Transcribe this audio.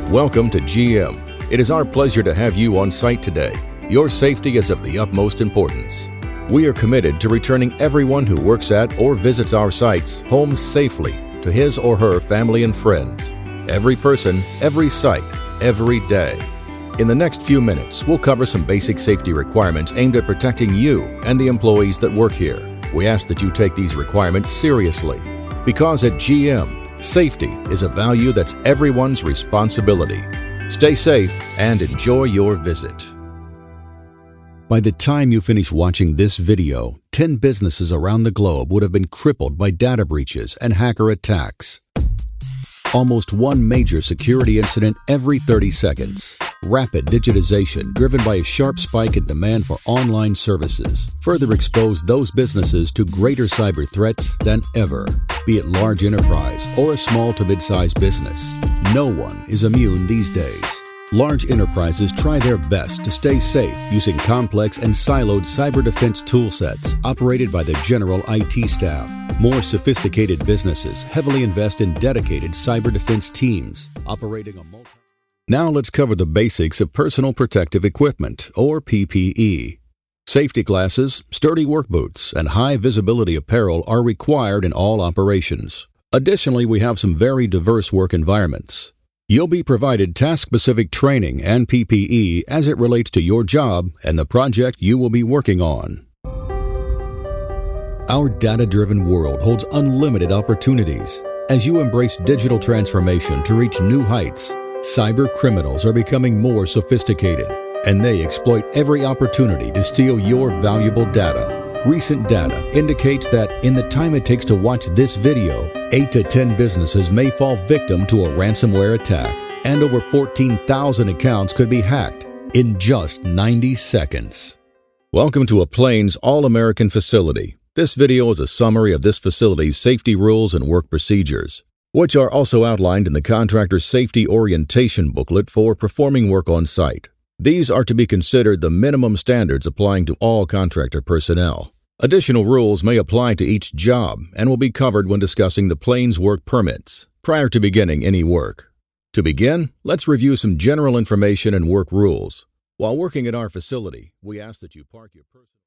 Welcome to GM. It is our pleasure to have you on site today. Your safety is of the utmost importance. We are committed to returning everyone who works at or visits our sites home safely to his or her family and friends. Every person, every site, every day. In the next few minutes, we'll cover some basic safety requirements aimed at protecting you and the employees that work here. We ask that you take these requirements seriously, because at GM, safety is a value that's everyone's responsibility. Stay safe and enjoy your visit. By the time you finish watching this video, 10 businesses around the globe would have been crippled by data breaches and hacker attacks. Almost one major security incident every 30 seconds. Rapid digitization driven by a sharp spike in demand for online services further exposed those businesses to greater cyber threats than ever. Be it large enterprise or a small to mid-sized business, no one is immune these days. Large enterprises try their best to stay safe using complex and siloed cyber defense toolsets operated by the general IT staff. More sophisticated businesses heavily invest in dedicated cyber defense teams operating a multi... Now let's cover the basics of personal protective equipment, or PPE. Safety glasses, sturdy work boots, and high visibility apparel are required in all operations. Additionally, we have some very diverse work environments. You'll be provided task-specific training and PPE as it relates to your job and the project you will be working on. Our data-driven world holds unlimited opportunities. As you embrace digital transformation to reach new heights, cyber criminals are becoming more sophisticated, and they exploit every opportunity to steal your valuable data. Recent data indicates that in the time it takes to watch this video, 8 to 10 businesses may fall victim to a ransomware attack, and over 14,000 accounts could be hacked in just 90 seconds. Welcome to a Plains All-American facility. This video is a summary of this facility's safety rules and work procedures, which are also outlined in the contractor's safety orientation booklet for performing work on site. These are to be considered the minimum standards applying to all contractor personnel. Additional rules may apply to each job and will be covered when discussing the Plains work permits prior to beginning any work. To begin, let's review some general information and work rules. While working at our facility, we ask that you park your personal